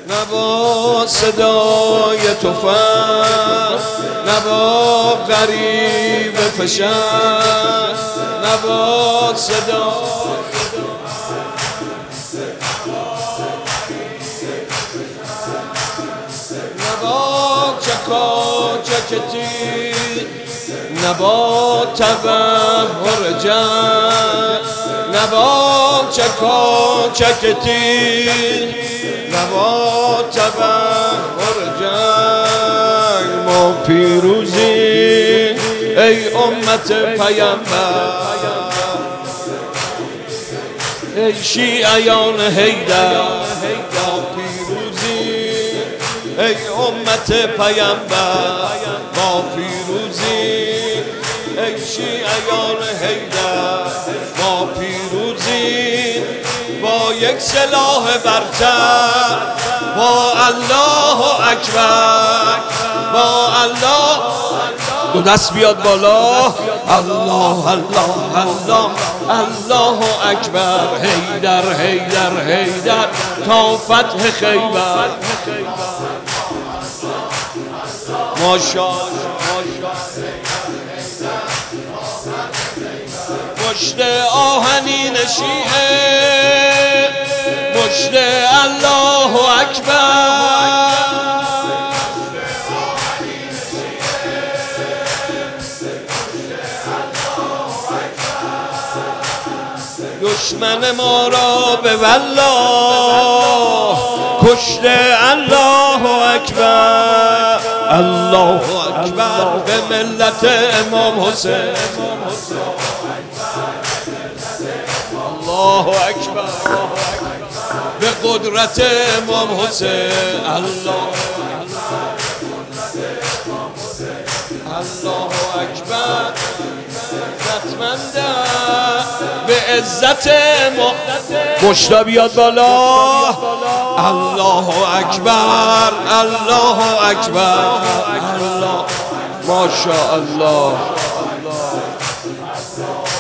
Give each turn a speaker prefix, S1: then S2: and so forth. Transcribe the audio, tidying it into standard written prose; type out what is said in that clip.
S1: نه با صدای تفنگ، نه با غریب فشنگ، نه با صدای نه با چکاچکتی، نه با تبهر جنگ، نه با چکاچکتی، نه با تبهر جنگ. ما پیروزی ای امت پیامبر، ای شیعیان حیدر. ما پیروزی ای امت پیامبر، ما پیروزی ای شیعیان حیدر. ما پیروزی با یک سلاح برتر، با الله اکبر، با الله. دو دست بیاد بالا، الله الله الله الله اکبر. حیدر حیدر حیدر تا فتح خیبر. ماشاءالله مشت آهنین شیعه، مشت الله اکبر. دشمن ما را به والله کشته، الله اکبر، الله اکبر. به ملت امام حسین، الله اکبر. به قدرت امام حسین، الله الله اکبر. عزتمنده به عزت امام. مشتا بیاد بالا، الله اکبر، الله اکبر، الله. ماشاءالله.